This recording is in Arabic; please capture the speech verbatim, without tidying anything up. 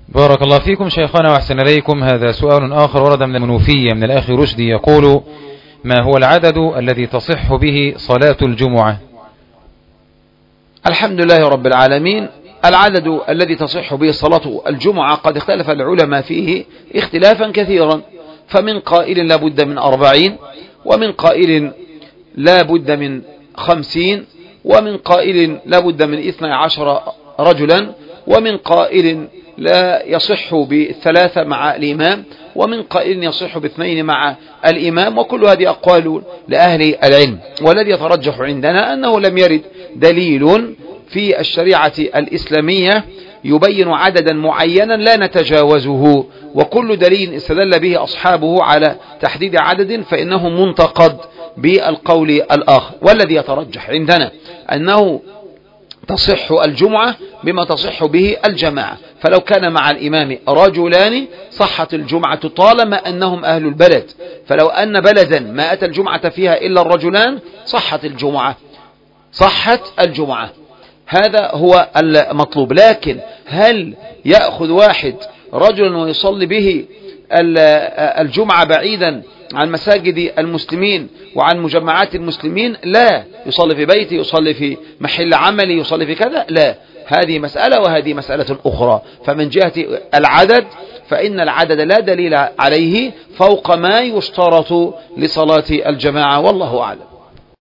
بارك الله فيكم شيخنا وأحسن إليكم. هذا سؤال آخر ورد من المنوفية من الأخ رشدي يقول: ما هو العدد الذي تصح به صلاة الجمعة؟ الحمد لله رب العالمين. العدد الذي تصح به صلاة الجمعة قد اختلف العلماء فيه اختلافا كثيرا، فمن قائل لا بد من أربعين، ومن قائل لا بد من خمسين، ومن قائل لا بد من اثني عشر رجلا، ومن قائل لا يصح بالثلاثة مع الإمام، ومن قائل يصح باثنين مع الإمام. وكل هذه أقوال لأهل العلم، والذي يترجح عندنا أنه لم يرد دليل في الشريعة الإسلامية يبين عددا معينا لا نتجاوزه، وكل دليل استدل به أصحابه على تحديد عدد فإنه منتقد بالقول الآخر. والذي يترجح عندنا أنه تصح الجمعة بما تصح به الجماعة، فلو كان مع الإمام رجلان صحت الجمعة طالما أنهم أهل البلد، فلو أن بلدا ما أتى الجمعة فيها إلا الرجلان صحت الجمعة صحت الجمعة هذا هو المطلوب. لكن هل يأخذ واحد رجلا ويصلي به الجمعة بعيدا عن مساجد المسلمين وعن مجمعات المسلمين؟ لا. يصلي في بيته، يصلي في محل عمله، يصلي في كذا؟ لا. هذه مسألة وهذه مسألة أخرى. فمن جهة العدد فإن العدد لا دليل عليه فوق ما يشترط لصلاة الجماعة، والله أعلم.